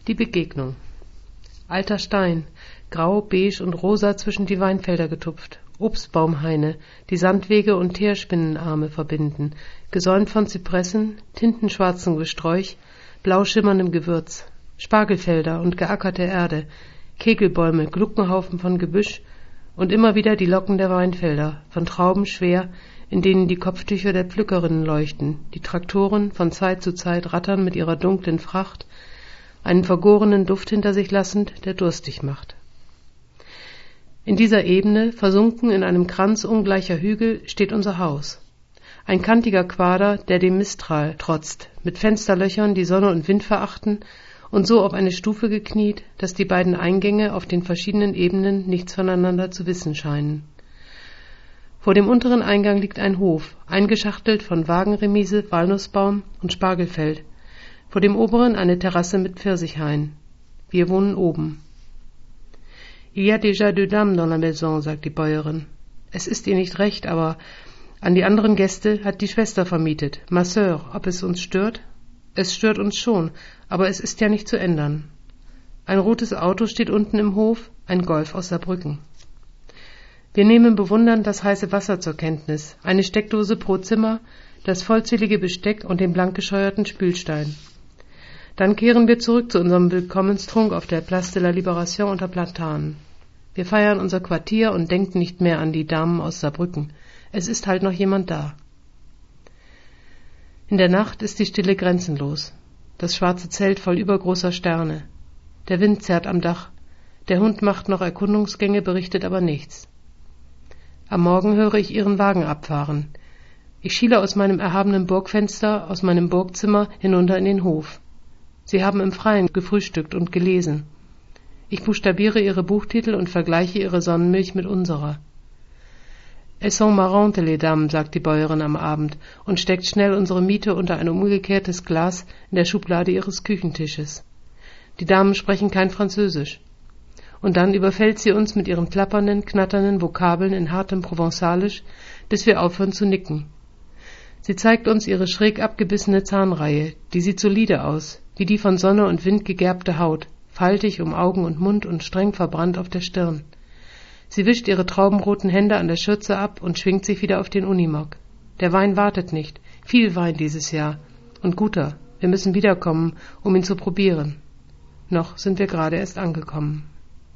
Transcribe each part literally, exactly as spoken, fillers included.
Die Begegnung. Alter Stein, grau, beige und rosa zwischen die Weinfelder getupft. Obstbaumhaine, die Sandwege und Teerspinnenarme verbinden, gesäumt von Zypressen, tintenschwarzem Gesträuch, blau schimmerndem Gewürz. Spargelfelder und geackerte Erde, Kegelbäume, Gluckenhaufen von Gebüsch und immer wieder die Locken der Weinfelder, von Trauben schwer, in denen die Kopftücher der Pflückerinnen leuchten, die Traktoren von Zeit zu Zeit rattern mit ihrer dunklen Fracht, einen vergorenen Duft hinter sich lassend, der durstig macht. In dieser Ebene, versunken in einem Kranz ungleicher Hügel, steht unser Haus. Ein kantiger Quader, der dem Mistral trotzt, mit Fensterlöchern, die Sonne und Wind verachten, und so auf eine Stufe gekniet, dass die beiden Eingänge auf den verschiedenen Ebenen nichts voneinander zu wissen scheinen. Vor dem unteren Eingang liegt ein Hof, eingeschachtelt von Wagenremise, Walnussbaum und Spargelfeld, vor dem oberen eine Terrasse mit Pfirsichhain. Wir wohnen oben. Il y a déjà deux dames dans la maison, sagt die Bäuerin. Es ist ihr nicht recht, aber an die anderen Gäste hat die Schwester vermietet. Ma sœur, ob es uns stört? Es stört uns schon, aber es ist ja nicht zu ändern. Ein rotes Auto steht unten im Hof, ein Golf aus Saarbrücken. Wir nehmen bewundernd das heiße Wasser zur Kenntnis, eine Steckdose pro Zimmer, das vollzählige Besteck und den blank gescheuerten Spülstein. Dann kehren wir zurück zu unserem Willkommenstrunk auf der Place de la Libération unter Platanen. Wir feiern unser Quartier und denken nicht mehr an die Damen aus Saarbrücken. Es ist halt noch jemand da. In der Nacht ist die Stille grenzenlos. Das schwarze Zelt voll übergroßer Sterne. Der Wind zerrt am Dach. Der Hund macht noch Erkundungsgänge, berichtet aber nichts. Am Morgen höre ich ihren Wagen abfahren. Ich schiele aus meinem erhabenen Burgfenster, aus meinem Burgzimmer hinunter in den Hof. Sie haben im Freien gefrühstückt und gelesen. Ich buchstabiere ihre Buchtitel und vergleiche ihre Sonnenmilch mit unserer. Elles sont marrantes, les dames, sagt die Bäuerin am Abend und steckt schnell unsere Miete unter ein umgekehrtes Glas in der Schublade ihres Küchentisches. Die Damen sprechen kein Französisch. Und dann überfällt sie uns mit ihren klappernden, knatternden Vokabeln in hartem Provenzalisch, bis wir aufhören zu nicken. Sie zeigt uns ihre schräg abgebissene Zahnreihe, die sieht solide aus, wie die von Sonne und Wind gegerbte Haut, faltig um Augen und Mund und streng verbrannt auf der Stirn. Sie wischt ihre traubenroten Hände an der Schürze ab und schwingt sich wieder auf den Unimog. Der Wein wartet nicht, viel Wein dieses Jahr. Und guter, wir müssen wiederkommen, um ihn zu probieren. Noch sind wir gerade erst angekommen.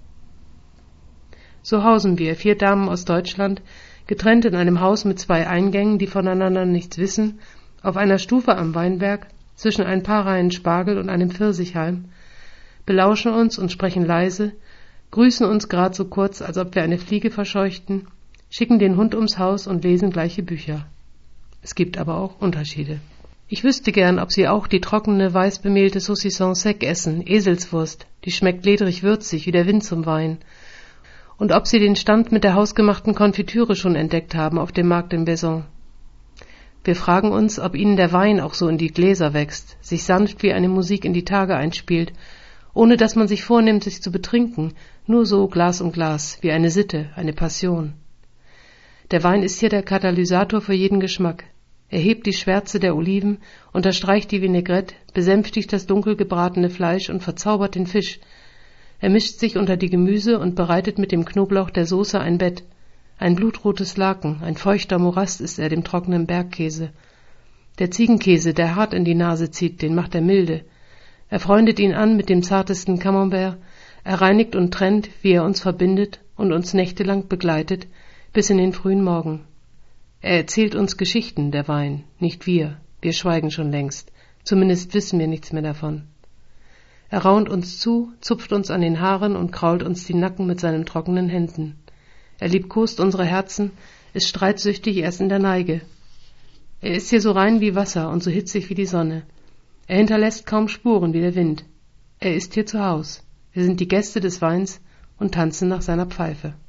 So hausen wir, vier Damen aus Deutschland, getrennt in einem Haus mit zwei Eingängen, die voneinander nichts wissen, auf einer Stufe am Weinberg, zwischen ein paar Reihen Spargel und einem Pfirsichhalm, belauschen uns und sprechen leise, grüßen uns grad so kurz, als ob wir eine Fliege verscheuchten, schicken den Hund ums Haus und lesen gleiche Bücher. Es gibt aber auch Unterschiede. Ich wüsste gern, ob Sie auch die trockene, weißbemehlte Saucisson sec essen, Eselswurst, die schmeckt ledrig würzig wie der Wind zum Wein, und ob Sie den Stand mit der hausgemachten Konfitüre schon entdeckt haben auf dem Markt in Besson. Wir fragen uns, ob Ihnen der Wein auch so in die Gläser wächst, sich sanft wie eine Musik in die Tage einspielt, ohne dass man sich vornimmt, sich zu betrinken, nur so Glas um Glas, wie eine Sitte, eine Passion. Der Wein ist hier der Katalysator für jeden Geschmack. Er hebt die Schwärze der Oliven, unterstreicht die Vinaigrette, besänftigt das dunkel gebratene Fleisch und verzaubert den Fisch. Er mischt sich unter die Gemüse und bereitet mit dem Knoblauch der Soße ein Bett. Ein blutrotes Laken, ein feuchter Morast ist er dem trockenen Bergkäse. Der Ziegenkäse, der hart in die Nase zieht, den macht er milde. Er freundet ihn an mit dem zartesten Camembert, er reinigt und trennt, wie er uns verbindet und uns nächtelang begleitet, bis in den frühen Morgen. Er erzählt uns Geschichten, der Wein, nicht wir, wir schweigen schon längst, zumindest wissen wir nichts mehr davon. Er raunt uns zu, zupft uns an den Haaren und krault uns die Nacken mit seinen trockenen Händen. Er liebkost unsere Herzen, ist streitsüchtig erst in der Neige. Er ist hier so rein wie Wasser und so hitzig wie die Sonne. Er hinterlässt kaum Spuren wie der Wind. Er ist hier zu Haus. Wir sind die Gäste des Weins und tanzen nach seiner Pfeife.